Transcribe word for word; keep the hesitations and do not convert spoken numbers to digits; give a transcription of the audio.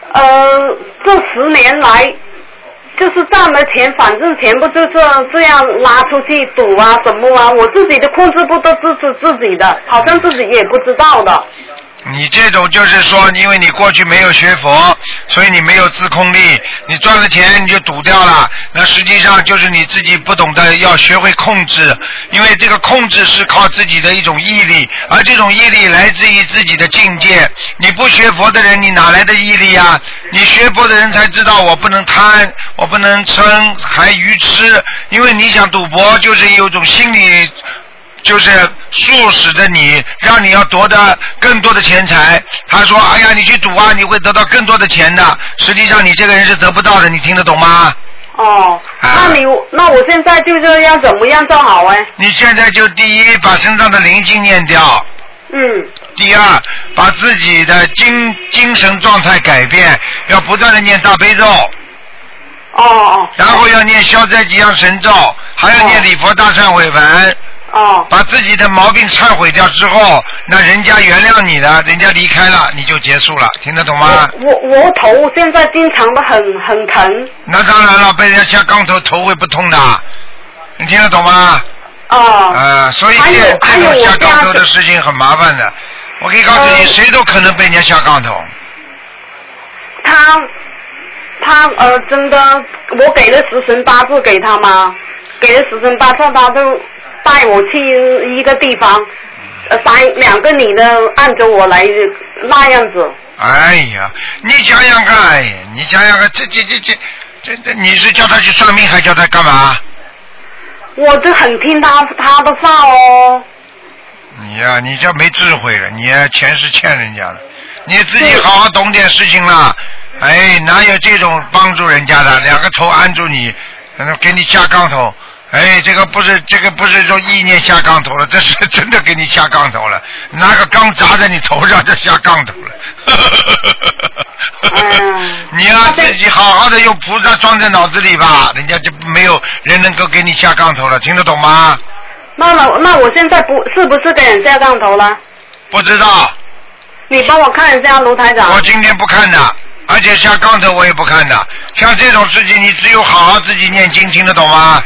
呃，这十年来，就是赚的钱，反正全部就是这样拉出去赌啊什么啊，我自己的控制不都支持自己的，好像自己也不知道的。 你这种就是说，因为你过去没有学佛，所以你没有自控力，你赚了钱你就赌掉了，那实际上就是你自己不懂得要学会控制，因为这个控制是靠自己的一种毅力，而这种毅力来自于自己的境界。你不学佛的人，你哪来的毅力啊？你学佛的人才知道我不能贪，我不能嗔还愚痴，因为你想赌博就是有种心理，就是促使着你，让你要夺得更多的钱财。他说哎呀你去赌啊，你会得到更多的钱的，实际上你这个人是得不到的，你听得懂吗？ 哦，啊、那你那我现在就是要怎么样做好哎？ 你现在就第一把身上的灵性念掉， 嗯， 第二把自己的精精神状态改变，要不断的念大悲咒， 哦哦， 然后要念消灾吉祥神咒，还要念礼佛大忏悔文， 哦， 把自己的毛病忏悔掉之后，那人家原谅你了，人家离开了，你就结束了，听得懂吗？ 我我我头现在经常的很很疼。 那当然了，被人家下杠头，头会不痛的，你听得懂吗？ 哦。 呃，所以这这种下杠头的事情很麻烦的。我可以告诉你，谁都可能被人家下杠头。 他他呃，真的，我给了十神八字给他吗？给了十神八字，他都带我去一个地方，呃，三两个女的按着我来那样子。 哎呀，你想想看，哎呀，你想想看，这这这这这这，你是叫他去算命，还叫他干嘛？ 我就很听他他的话哦。 你呀、啊，你这没智慧了，你、啊、钱是欠人家的，你自己好好懂点事情啦。哎，哪有这种帮助人家的？两个头按住你，给你下杠头。哎，这个不是这个不是说意念下杠头了，这是真的给你下杠头了，拿个钢砸在你头上就下杠头了。嗯、你要、啊、自己好好的用菩萨装在脑子里吧，人家就没有人能够给你下杠头了，听得懂吗？ 那那那我现在不是不是给人下杠头了？ 不知道。 你帮我看一下卢台长。 我今天不看的，而且下杠头我也不看的。像这种事情，你只有好好自己念经，听得懂吗？